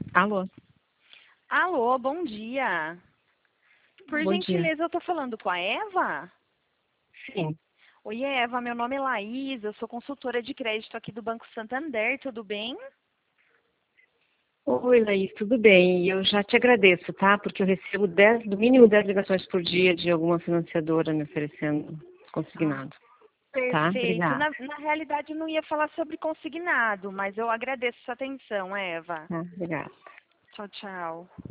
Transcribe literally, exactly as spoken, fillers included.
Alô? Alô, bom dia. Por Bom dia. gentileza, eu estou falando com a Eva? Sim. Oi, Eva, meu nome é Laís, eu sou consultora de crédito aqui do Banco Santander, tudo bem? Oi, Laís, tudo bem? E eu já te agradeço, tá? Porque eu recebo dez, no mínimo dez ligações por dia de alguma financiadora me oferecendo Ah, consignado. Tá? perfeito. Obrigada. Na, na realidade, eu não ia falar sobre consignado, mas eu agradeço sua atenção, Eva. Tá, obrigada. Tchau, tchau.